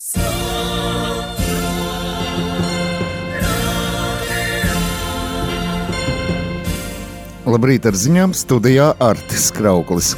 Labrīt ar ziņām, studijā Artis Krauklis.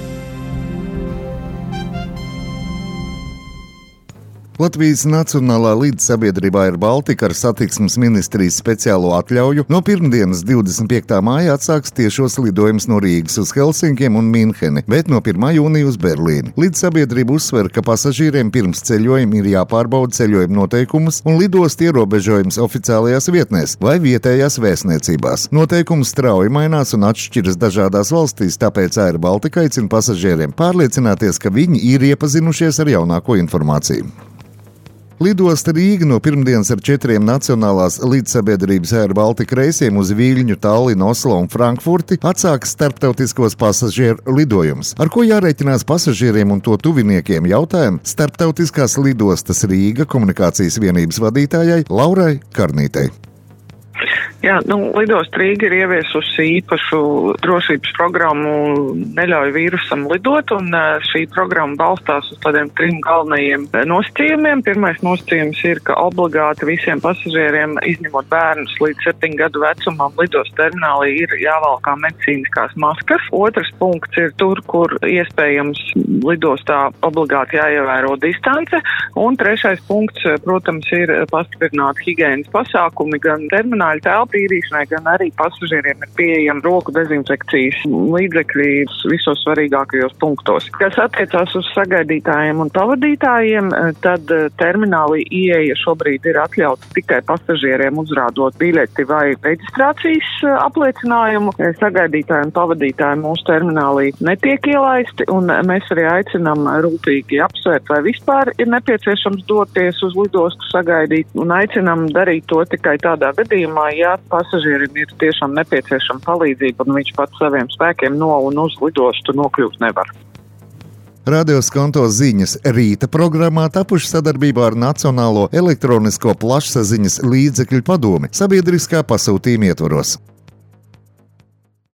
Latvijas Nacionālā līdzsabiedrība Air Baltica ar satiksmes ministrijas speciālo atļauju no pirmdienas 25. māja atsāks tiešos lidojumus no Rīgas uz Helsinkiem un Minheni, bet no 1. jūnija uz Berlīni. Līdzsabiedrība uzsver, ka pasažīriem pirms ceļojuma ir jāpārbauda ceļojuma noteikumus un lidostu ierobežojums oficiālajās vietnēs vai vietējās vēstniecībās. Noteikumi strauji mainās un atšķiras dažādās valstīs, tāpēc Air Baltica aicina pasažieriem pārliecināties, ka viņi ir iepazinušies ar jaunāko informāciju. Lidosta Rīga no pirmdienas ar 4 nacionālās līdzsabiedrības Air Baltica reisiem uz Viļņu, Tallinu, Oslo un Frankfurti atsāks starptautiskos pasažieru lidojumus. Ar ko jārēķinās pasažieriem un to tuviniekiem jautājumu Starptautiskās lidostas Rīga komunikācijas vienības vadītājai Laurai Karnītei. Jā, Lidosta Rīga ir ieviesusi īpašu drošības programmu Neļauj vīrusam lidot, un šī programma balstās uz tādiem 3 galvenajiem nosacījumiem. Pirmais nosacījums ir, ka obligāti visiem pasažieriem, izņemot bērnus līdz 7 gadu vecumam, lidosta terminālī ir jāvalkā medicīniskās maskas. Otrs punkts ir tur, kur iespējams lidostā obligāti jāievēro distance. Un trešais punkts, protams, ir pastiprināt higienas pasākumi gan termināļu telpu īrīšanai, gan arī pasažieriem ir pieejami roku dezinfekcijas līdzekļi visos svarīgākajos punktos. Kas attiecās uz sagaidītājiem un pavadītājiem, tad terminālī ieeja šobrīd ir atļauta tikai pasažieriem uzrādot biļeti vai reģistrācijas apliecinājumu. Sagaidītāji un pavadītāji mūsu terminālī netiek ielaisti, un mēs arī aicinām rūpīgi apsvērt, vai vispār ir nepieciešams doties uz lidostu sagaidīt, un aicinām darīt to tikai tādā gadījumā, ja pasažierim ir tiešām nepieciešama palīdzība un viņš pats saviem spēkiem no un uz lidostu nokļūt nevar. Radio Skonto ziņas rīta programmā tapuši sadarbībā ar Nacionālo elektronisko plašsaziņas līdzekļu padomi sabiedriskā pasūtījuma ietvaros.